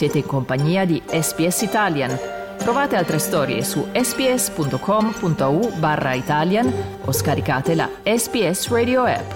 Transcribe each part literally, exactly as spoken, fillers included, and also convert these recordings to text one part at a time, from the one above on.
Siete in compagnia di S B S Italian. Trovate altre storie su sbs.com.au barra Italian o scaricate la S B S Radio app.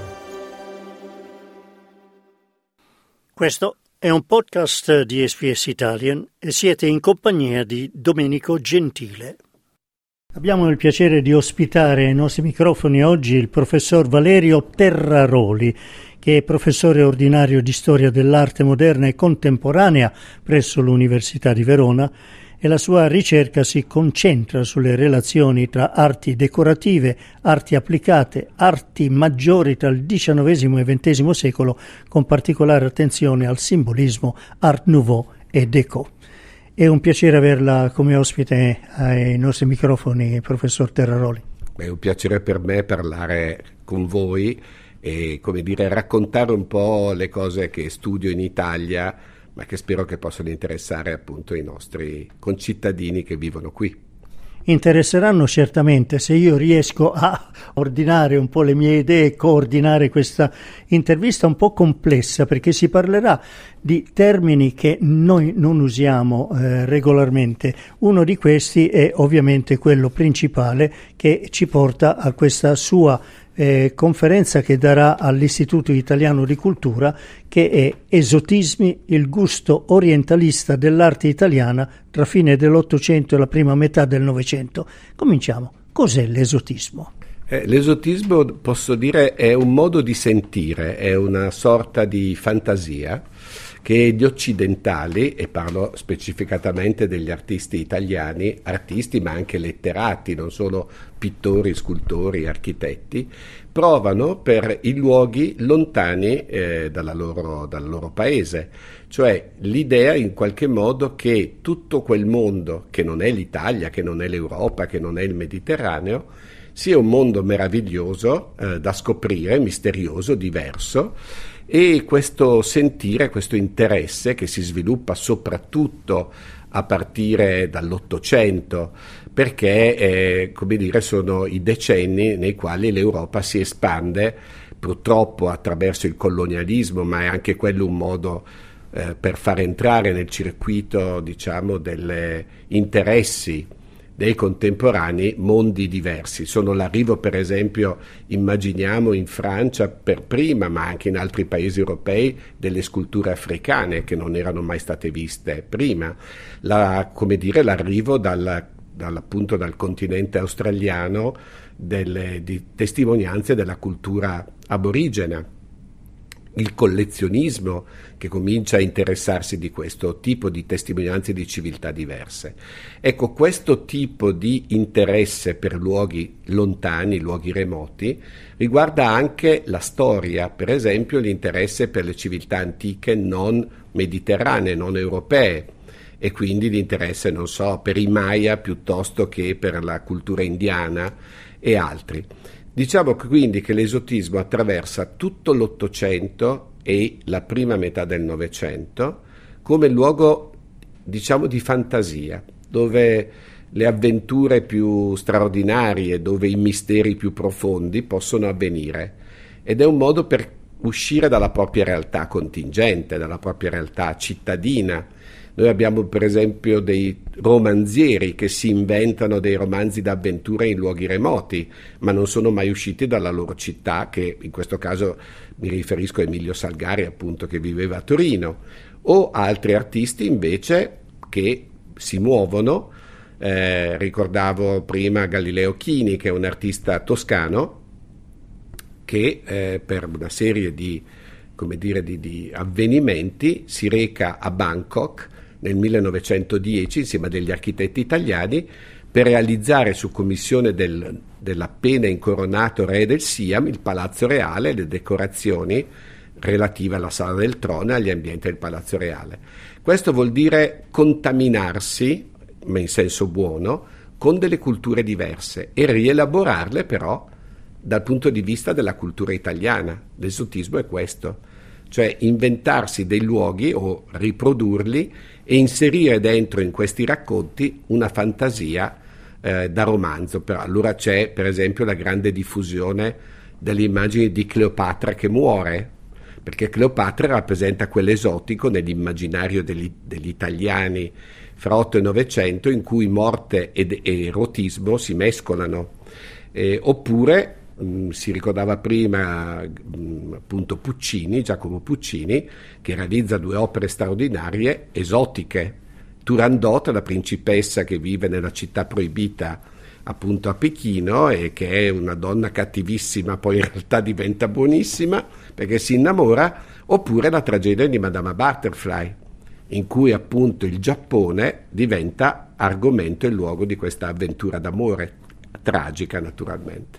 Questo è un podcast di S B S Italian e siete in compagnia di Domenico Gentile. Abbiamo il piacere di ospitare ai nostri microfoni oggi il professor Valerio Terraroli, che è professore ordinario di Storia dell'Arte Moderna e Contemporanea presso l'Università di Verona, e la sua ricerca si concentra sulle relazioni tra arti decorative, arti applicate, arti maggiori tra il diciannovesimo e ventesimo secolo, con particolare attenzione al simbolismo, Art Nouveau e Déco. È un piacere averla come ospite ai nostri microfoni, professor Terraroli. È un piacere per me parlare con voi e, come dire, raccontare un po' le cose che studio in Italia, ma che spero che possano interessare appunto i nostri concittadini che vivono qui. Interesseranno certamente se io riesco a ordinare un po' le mie idee e coordinare questa intervista un po' complessa, perché si parlerà di termini che noi non usiamo eh, regolarmente. Uno di questi è ovviamente quello principale che ci porta a questa sua eh, conferenza che darà all'Istituto Italiano di Cultura, che è Esotismi, il gusto orientalista dell'arte italiana tra fine dell'Ottocento e la prima metà del Novecento. Cominciamo. Cos'è l'esotismo? Eh, l'esotismo, posso dire, è un modo di sentire, è una sorta di fantasia che gli occidentali, e parlo specificatamente degli artisti italiani, artisti ma anche letterati, non solo pittori, scultori, architetti, provano per i luoghi lontani eh, dalla loro, dal loro paese. Cioè l'idea in qualche modo che tutto quel mondo, che non è l'Italia, che non è l'Europa, che non è il Mediterraneo, sia un mondo meraviglioso eh, da scoprire, misterioso, diverso, e questo sentire, questo interesse che si sviluppa soprattutto a partire dall'Ottocento, perché eh, come dire, sono i decenni nei quali l'Europa si espande, purtroppo attraverso il colonialismo, ma è anche quello un modo eh, per far entrare nel circuito, diciamo, degli interessi dei contemporanei mondi diversi. Sono l'arrivo, per esempio, immaginiamo in Francia per prima, ma anche in altri paesi europei, delle sculture africane che non erano mai state viste prima. La, come dire, l'arrivo dal, dal, appunto dal continente australiano delle di testimonianze della cultura aborigena. Il collezionismo che comincia a interessarsi di questo tipo di testimonianze di civiltà diverse. Ecco, questo tipo di interesse per luoghi lontani, luoghi remoti, riguarda anche la storia, per esempio l'interesse per le civiltà antiche non mediterranee, non europee, e quindi l'interesse, non so, per i Maya piuttosto che per la cultura indiana e altri. Diciamo quindi che l'esotismo attraversa tutto l'Ottocento e la prima metà del Novecento come luogo, diciamo, di fantasia, dove le avventure più straordinarie, dove i misteri più profondi possono avvenire, ed è un modo per uscire dalla propria realtà contingente, dalla propria realtà cittadina. Noi abbiamo per esempio dei romanzieri che si inventano dei romanzi d'avventura in luoghi remoti, ma non sono mai usciti dalla loro città, che in questo caso mi riferisco a Emilio Salgari, appunto, che viveva a Torino, o altri artisti invece che si muovono. Eh, ricordavo prima Galileo Chini, che è un artista toscano che eh, per una serie di, come dire, di, di avvenimenti si reca a Bangkok nel millenovecentodieci insieme a degli architetti italiani per realizzare, su commissione del, dell'appena incoronato re del Siam, il Palazzo Reale e le decorazioni relative alla Sala del Trono e agli ambienti del Palazzo Reale. Questo vuol dire contaminarsi, ma in senso buono, con delle culture diverse e rielaborarle però dal punto di vista della cultura italiana. L'esotismo è questo, cioè inventarsi dei luoghi o riprodurli e inserire dentro in questi racconti una fantasia eh, da romanzo. Però allora c'è per esempio la grande diffusione delle immagini di Cleopatra che muore, perché Cleopatra rappresenta quell'esotico nell'immaginario degli, degli italiani fra otto e novecento, in cui morte ed erotismo si mescolano. Eh, oppure mh, si ricordava prima mh, appunto Puccini, Giacomo Puccini, che realizza due opere straordinarie, esotiche. Turandot, la principessa che vive nella città proibita appunto a Pechino e che è una donna cattivissima, poi in realtà diventa buonissima perché si innamora, oppure la tragedia di Madama Butterfly, in cui appunto il Giappone diventa argomento e luogo di questa avventura d'amore, tragica naturalmente.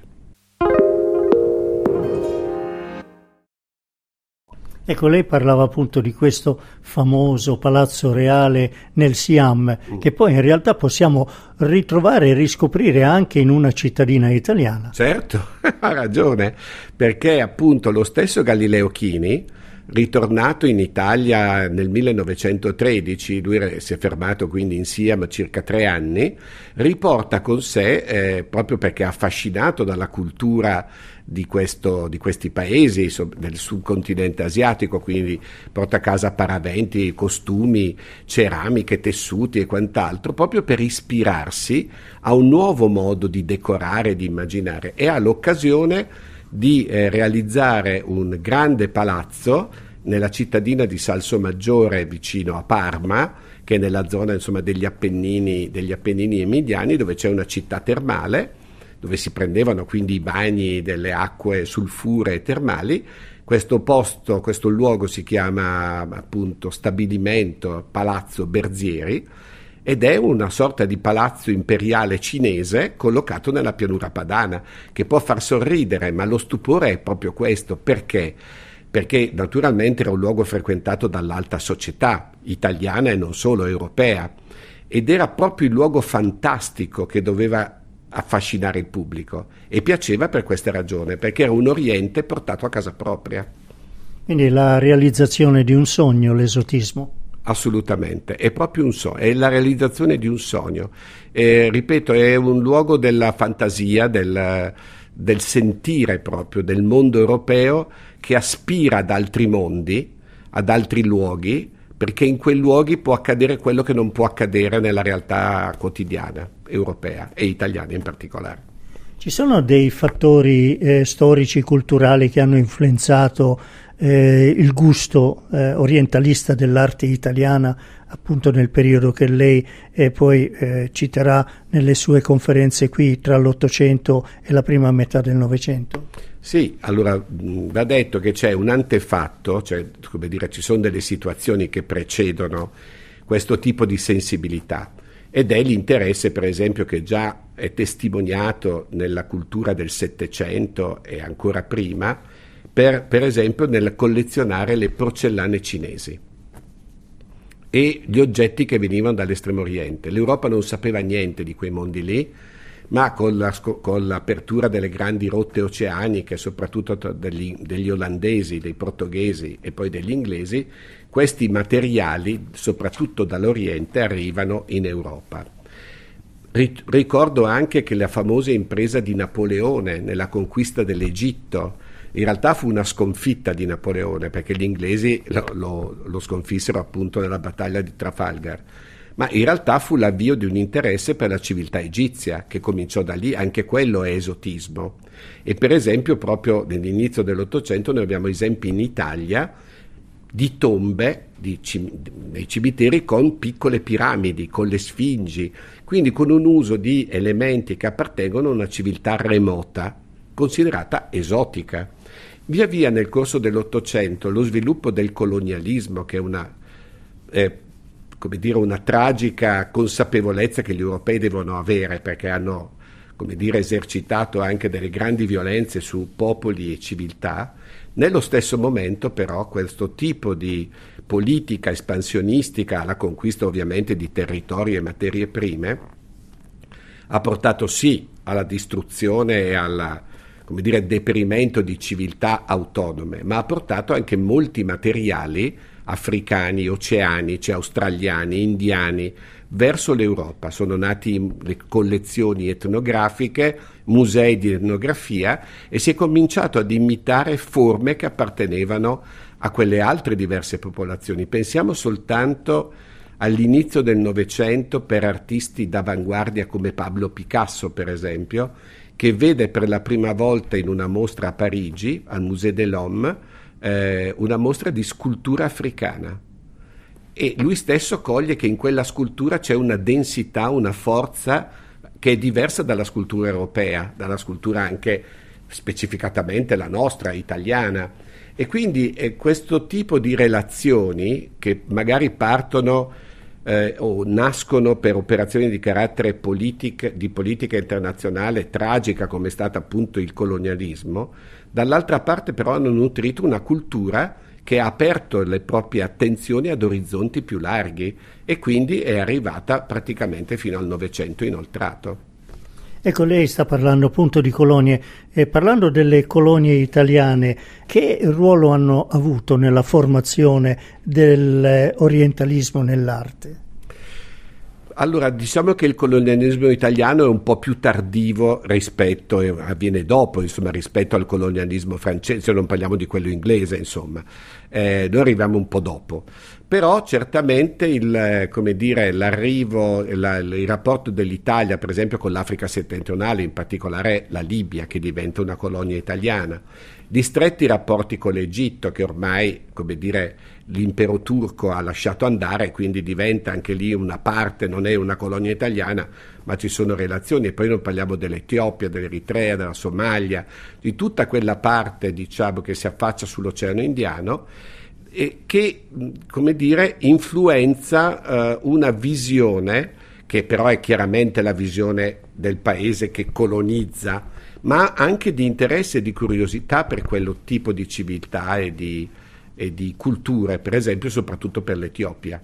Ecco, lei parlava appunto di questo famoso palazzo reale nel Siam, mm. che poi in realtà possiamo ritrovare e riscoprire anche in una cittadina italiana. Certo, ha ragione, perché appunto lo stesso Galileo Chini, ritornato in Italia nel millenovecentotredici, lui si è fermato quindi in Siam circa tre anni, riporta con sé, eh, proprio perché è affascinato dalla cultura di, questo, di questi paesi del subcontinente asiatico, quindi porta a casa paraventi, costumi, ceramiche, tessuti e quant'altro, proprio per ispirarsi a un nuovo modo di decorare e di immaginare, e ha l'occasione di eh, realizzare un grande palazzo nella cittadina di Salsomaggiore vicino a Parma, che è nella zona insomma degli Appennini, degli Appennini emiliani, dove c'è una città termale, dove si prendevano quindi i bagni delle acque sulfuree termali. Questo posto, questo luogo si chiama appunto stabilimento Palazzo Berzieri, ed è una sorta di palazzo imperiale cinese collocato nella pianura padana, che può far sorridere, ma lo stupore è proprio questo. Perché? Perché naturalmente era un luogo frequentato dall'alta società italiana e non solo europea, ed era proprio il luogo fantastico che doveva affascinare il pubblico, e piaceva per questa ragione, perché era un Oriente portato a casa propria. Quindi la realizzazione di un sogno, l'esotismo. Assolutamente, è proprio un sogno, è la realizzazione di un sogno. Eh, ripeto, è un luogo della fantasia, del, del sentire proprio, del mondo europeo che aspira ad altri mondi, ad altri luoghi, perché in quei luoghi può accadere quello che non può accadere nella realtà quotidiana europea e italiana in particolare. Ci sono dei fattori eh, storici, culturali che hanno influenzato eh, il gusto eh, orientalista dell'arte italiana appunto nel periodo che lei eh, poi eh, citerà nelle sue conferenze qui tra l'Ottocento e la prima metà del Novecento? Sì, allora mh, va detto che c'è un antefatto, cioè come dire, ci sono delle situazioni che precedono questo tipo di sensibilità, ed è l'interesse per esempio che già è testimoniato nella cultura del Settecento e ancora prima, per, per esempio nel collezionare le porcellane cinesi e gli oggetti che venivano dall'Estremo Oriente. L'Europa non sapeva niente di quei mondi lì, ma con, la, con l'apertura delle grandi rotte oceaniche, soprattutto degli, degli olandesi, dei portoghesi e poi degli inglesi, questi materiali, soprattutto dall'Oriente, arrivano in Europa. Ricordo anche che la famosa impresa di Napoleone nella conquista dell'Egitto in realtà fu una sconfitta di Napoleone, perché gli inglesi lo, lo, lo sconfissero appunto nella battaglia di Trafalgar, ma in realtà fu l'avvio di un interesse per la civiltà egizia che cominciò da lì. Anche quello è esotismo, e per esempio proprio nell'inizio dell'Ottocento noi abbiamo esempi in Italia di tombe di cim- nei cimiteri con piccole piramidi, con le sfingi, quindi con un uso di elementi che appartengono a una civiltà remota, considerata esotica. Via via nel corso dell'Ottocento lo sviluppo del colonialismo, che è una, eh, come dire, una tragica consapevolezza che gli europei devono avere, perché hanno, come dire, esercitato anche delle grandi violenze su popoli e civiltà. Nello stesso momento però questo tipo di politica espansionistica, alla conquista ovviamente di territori e materie prime, ha portato sì alla distruzione e alla, come dire, deperimento di civiltà autonome, ma ha portato anche molti materiali africani, oceanici, australiani, indiani, verso l'Europa. Sono nati le collezioni etnografiche, musei di etnografia, e si è cominciato ad imitare forme che appartenevano a quelle altre diverse popolazioni. Pensiamo soltanto all'inizio del Novecento per artisti d'avanguardia come Pablo Picasso, per esempio, che vede per la prima volta in una mostra a Parigi, al Musée de l'Homme, eh, una mostra di scultura africana. E lui stesso coglie che in quella scultura c'è una densità, una forza che è diversa dalla scultura europea, dalla scultura anche specificatamente la nostra, italiana. E quindi eh, questo tipo di relazioni che magari partono eh, o nascono per operazioni di carattere politica, di politica internazionale tragica, come è stato appunto il colonialismo, dall'altra parte però hanno nutrito una cultura che ha aperto le proprie attenzioni ad orizzonti più larghi e quindi è arrivata praticamente fino al Novecento inoltrato. Ecco, lei sta parlando appunto di colonie, e parlando delle colonie italiane, che ruolo hanno avuto nella formazione dell'orientalismo nell'arte? Allora, diciamo che il colonialismo italiano è un po' più tardivo rispetto, avviene dopo, insomma, rispetto al colonialismo francese, non parliamo di quello inglese, insomma. Eh, noi arriviamo un po' dopo. Però certamente il, come dire, l'arrivo, la, il rapporto dell'Italia, per esempio, con l'Africa settentrionale, in particolare la Libia, che diventa una colonia italiana, di stretti rapporti con l'Egitto, che ormai, come dire, l'impero turco ha lasciato andare, quindi diventa anche lì una parte, non è una colonia italiana, ma ci sono relazioni. E poi non parliamo dell'Etiopia, dell'Eritrea, della Somalia, di tutta quella parte, diciamo, che si affaccia sull'Oceano Indiano, e che, come dire, influenza eh, una visione che però è chiaramente la visione del paese che colonizza, ma anche di interesse e di curiosità per quello tipo di civiltà e di, e di culture, per esempio soprattutto per l'Etiopia.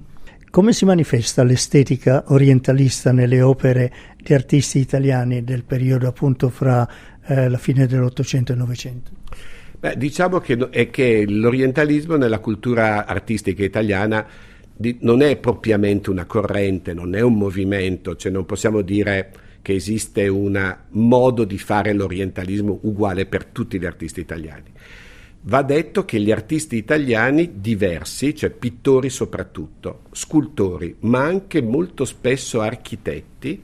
Come si manifesta l'estetica orientalista nelle opere di artisti italiani del periodo appunto fra eh, la fine dell'Ottocento e il Novecento? Beh, diciamo che, è che l'orientalismo nella cultura artistica italiana di, non è propriamente una corrente, non è un movimento, cioè non possiamo dire che esiste un modo di fare l'orientalismo uguale per tutti gli artisti italiani. Va detto che gli artisti italiani diversi, cioè pittori soprattutto, scultori, ma anche molto spesso architetti,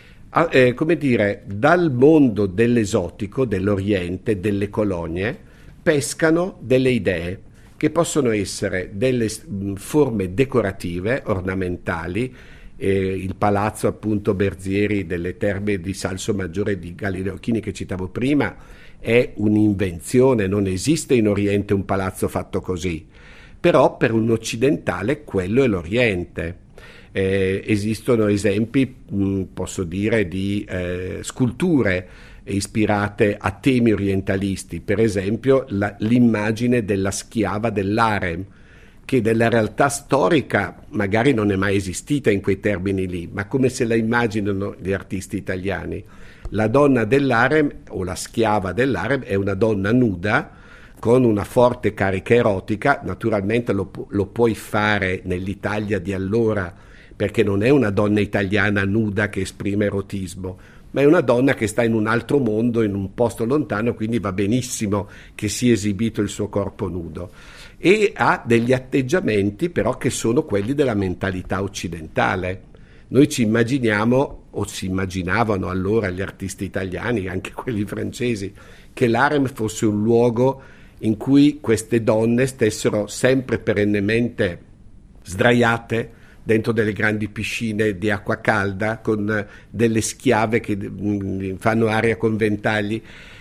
eh, come dire, dal mondo dell'esotico, dell'Oriente, delle colonie, pescano delle idee che possono essere delle forme decorative, ornamentali. Eh, il palazzo appunto Berzieri delle Terme di Salsomaggiore di Galileo Chini che citavo prima è un'invenzione, non esiste in Oriente un palazzo fatto così, però per un occidentale quello è l'Oriente. Eh, esistono esempi, mh, posso dire, di eh, sculture ispirate a temi orientalisti, per esempio la, l'immagine della schiava dell'harem, che della realtà storica magari non è mai esistita in quei termini lì, ma come se la immaginano gli artisti italiani. La donna dell'harem o la schiava dell'harem è una donna nuda con una forte carica erotica, naturalmente lo, lo puoi fare nell'Italia di allora, perché non è una donna italiana nuda che esprime erotismo, ma è una donna che sta in un altro mondo, in un posto lontano, quindi va benissimo che sia esibito il suo corpo nudo. E ha degli atteggiamenti però che sono quelli della mentalità occidentale. Noi ci immaginiamo, o si immaginavano allora gli artisti italiani, anche quelli francesi, che l'harem fosse un luogo in cui queste donne stessero sempre perennemente sdraiate dentro delle grandi piscine di acqua calda con delle schiave che mh, fanno aria con ventagli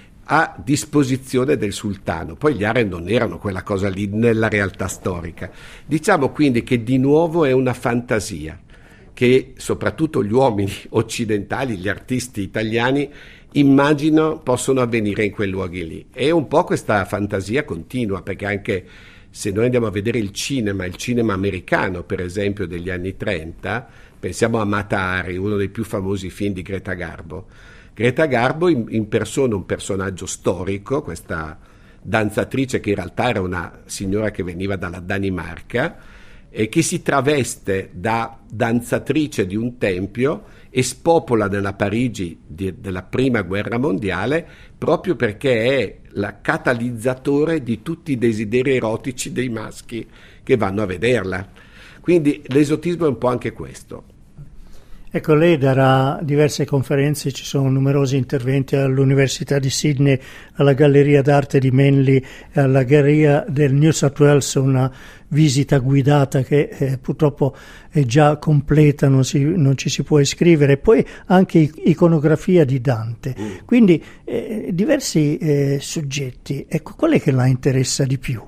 a disposizione del sultano. Poi gli harem non erano quella cosa lì nella realtà storica. Diciamo quindi che di nuovo è una fantasia che soprattutto gli uomini occidentali, gli artisti italiani immaginano possono avvenire in quei luoghi lì. E un po' questa fantasia continua, perché anche se noi andiamo a vedere il cinema, il cinema americano per esempio degli anni trenta, pensiamo a Mata Hari, uno dei più famosi film di Greta Garbo. Greta Garbo in, in persona un personaggio storico, questa danzatrice che in realtà era una signora che veniva dalla Danimarca e che si traveste da danzatrice di un tempio e spopola nella Parigi di, della prima guerra mondiale proprio perché è la catalizzatore di tutti i desideri erotici dei maschi che vanno a vederla. Quindi l'esotismo è un po' anche questo. Ecco, lei darà diverse conferenze, ci sono numerosi interventi all'Università di Sydney, alla Galleria d'Arte di Manly e alla Galleria del New South Wales, una visita guidata che eh, purtroppo è già completa, non, si, non ci si può iscrivere, poi anche iconografia di Dante, quindi eh, diversi eh, soggetti. Ecco, qual è che la interessa di più?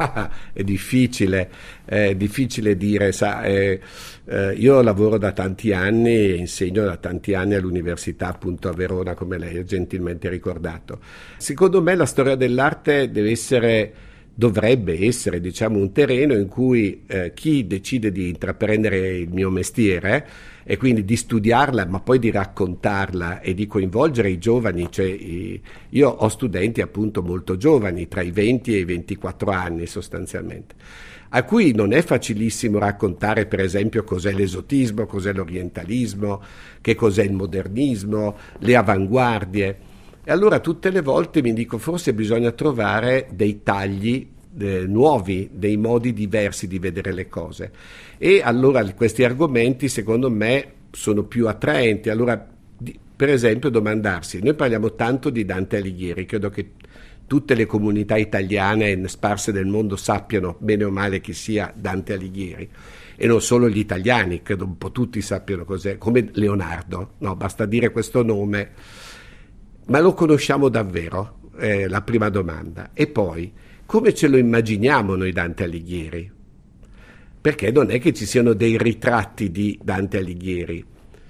È difficile, è difficile dire, sa, eh, eh, io lavoro da tanti anni e insegno da tanti anni all'università appunto a Verona, come lei ha gentilmente ricordato. Secondo me la storia dell'arte deve essere, dovrebbe essere diciamo un terreno in cui eh, chi decide di intraprendere il mio mestiere e quindi di studiarla ma poi di raccontarla e di coinvolgere i giovani, cioè i, io ho studenti appunto molto giovani, tra i venti e i ventiquattro anni sostanzialmente, a cui non è facilissimo raccontare per esempio cos'è l'esotismo, cos'è l'orientalismo, che cos'è il modernismo, le avanguardie. E allora tutte le volte mi dico forse bisogna trovare dei tagli eh, nuovi, dei modi diversi di vedere le cose. E allora questi argomenti secondo me sono più attraenti. Allora, di, per esempio, domandarsi, noi parliamo tanto di Dante Alighieri, credo che tutte le comunità italiane sparse nel mondo sappiano bene o male chi sia Dante Alighieri. E non solo gli italiani, credo un po' tutti sappiano cos'è, come Leonardo, no? Basta dire questo nome. Ma lo conosciamo davvero? È la prima domanda. E poi, come ce lo immaginiamo noi Dante Alighieri? Perché non è che ci siano dei ritratti di Dante Alighieri,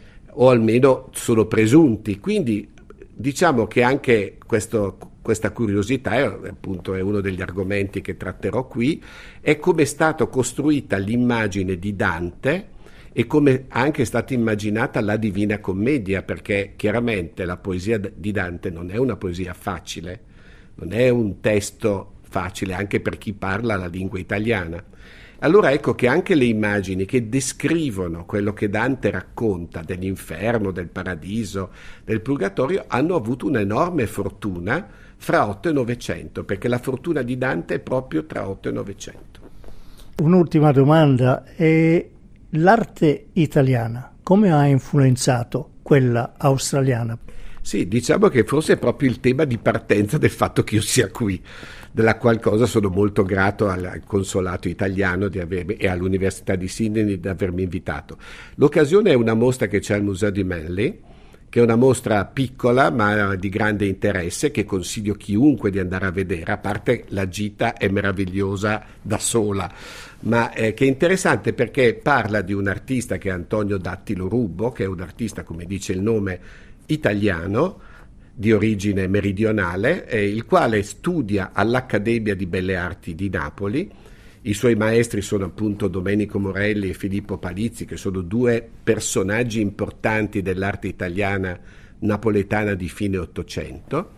o almeno sono presunti. Quindi diciamo che anche questo, questa curiosità, è, appunto è uno degli argomenti che tratterò qui, è come è stata costruita l'immagine di Dante e come anche è stata immaginata la Divina Commedia, perché chiaramente la poesia di Dante non è una poesia facile, non è un testo facile anche per chi parla la lingua italiana. Allora ecco che anche le immagini che descrivono quello che Dante racconta dell'inferno, del paradiso, del purgatorio hanno avuto un'enorme fortuna fra otto e novecento, perché la fortuna di Dante è proprio tra otto e novecento. Un'ultima domanda, è l'arte italiana come ha influenzato quella australiana? Sì, diciamo che forse è proprio il tema di partenza del fatto che io sia qui, della qual cosa sono molto grato al consolato italiano di avermi, e all'Università di Sydney di avermi invitato. L'occasione è una mostra che c'è al Museo di Manly, che è una mostra piccola ma di grande interesse, che consiglio chiunque di andare a vedere, a parte la gita è meravigliosa da sola, ma eh, che è interessante perché parla di un artista che è Antonio Dattilo Rubbo, che è un artista, come dice il nome, italiano, di origine meridionale, eh, il quale studia all'Accademia di Belle Arti di Napoli. I suoi maestri sono appunto Domenico Morelli e Filippo Palizzi, che sono due personaggi importanti dell'arte italiana napoletana di fine Ottocento,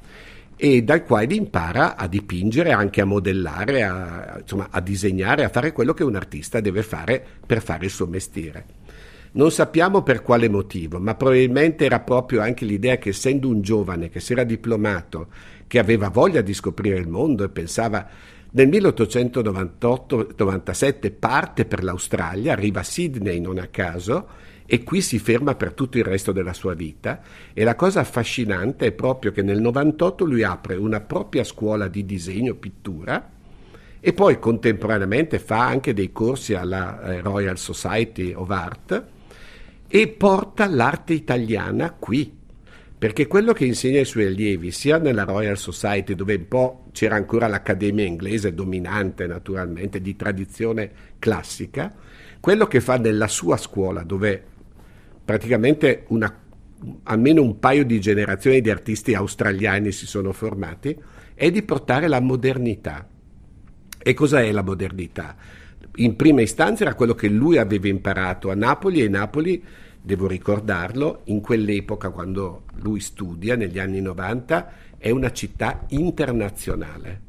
e dal quale impara a dipingere, anche a modellare, a, insomma, a disegnare, a fare quello che un artista deve fare per fare il suo mestiere. Non sappiamo per quale motivo, ma probabilmente era proprio anche l'idea che, essendo un giovane che si era diplomato, che aveva voglia di scoprire il mondo e pensava, nel milleottocentonovantotto novantasette parte per l'Australia, arriva a Sydney non a caso, e qui si ferma per tutto il resto della sua vita. E la cosa affascinante è proprio che nel novantotto lui apre una propria scuola di disegno, pittura, e poi contemporaneamente fa anche dei corsi alla Royal Society of Art e porta l'arte italiana qui, perché quello che insegna ai suoi allievi, sia nella Royal Society, dove un po' c'era ancora l'accademia inglese dominante naturalmente, di tradizione classica, quello che fa nella sua scuola, dove praticamente una, almeno un paio di generazioni di artisti australiani si sono formati, è di portare la modernità. E cosa è la modernità? In prima istanza era quello che lui aveva imparato a Napoli, e Napoli, devo ricordarlo, in quell'epoca, quando lui studia, negli anni novanta, è una città internazionale.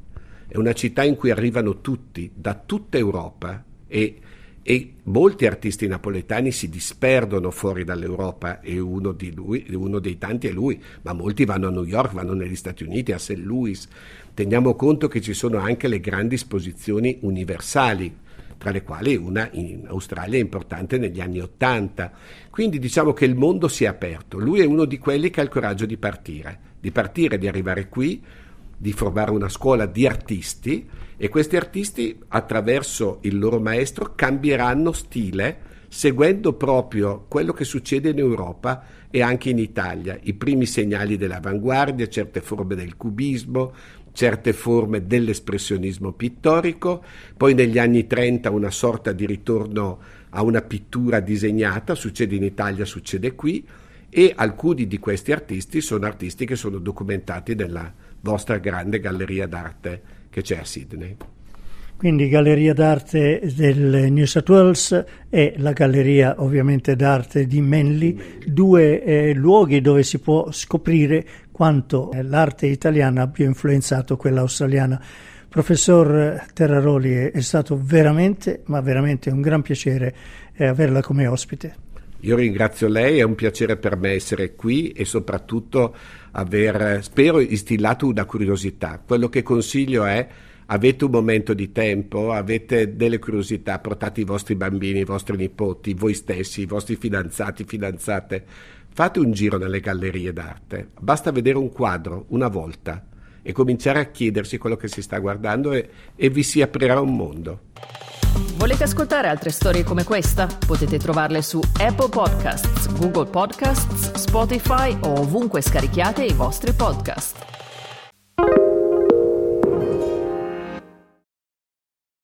è una città in cui arrivano tutti, da tutta Europa, e, e molti artisti napoletani si disperdono fuori dall'Europa, e uno, di lui, uno dei tanti è lui, ma molti vanno a New York, vanno negli Stati Uniti, a Saint Louis. Teniamo conto che ci sono anche le grandi esposizioni universali, tra le quali una in Australia importante negli anni Ottanta. Quindi diciamo che il mondo si è aperto. Lui è uno di quelli che ha il coraggio di partire, di partire, di arrivare qui, di formare una scuola di artisti, e questi artisti attraverso il loro maestro cambieranno stile, seguendo proprio quello che succede in Europa e anche in Italia, i primi segnali dell'avanguardia, certe forme del cubismo, certe forme dell'espressionismo pittorico, poi negli anni trenta una sorta di ritorno a una pittura disegnata, succede in Italia, succede qui, e alcuni di questi artisti sono artisti che sono documentati nella vostra grande galleria d'arte che c'è a Sydney. Quindi Galleria d'arte del New South Wales e la Galleria ovviamente d'arte di Manly, due eh, luoghi dove si può scoprire quanto l'arte italiana abbia influenzato quella australiana. Professor Terraroli, è stato veramente, ma veramente un gran piacere eh, averla come ospite. Io ringrazio lei, è un piacere per me essere qui e soprattutto aver, spero, instillato una curiosità. Quello che consiglio è: avete un momento di tempo, avete delle curiosità, portate i vostri bambini, i vostri nipoti, voi stessi, i vostri fidanzati, fidanzate, fate un giro nelle gallerie d'arte. Basta vedere un quadro una volta e cominciare a chiedersi quello che si sta guardando e, e vi si aprirà un mondo. Volete ascoltare altre storie come questa? Potete trovarle su Apple Podcasts, Google Podcasts, Spotify o ovunque scarichiate i vostri podcast.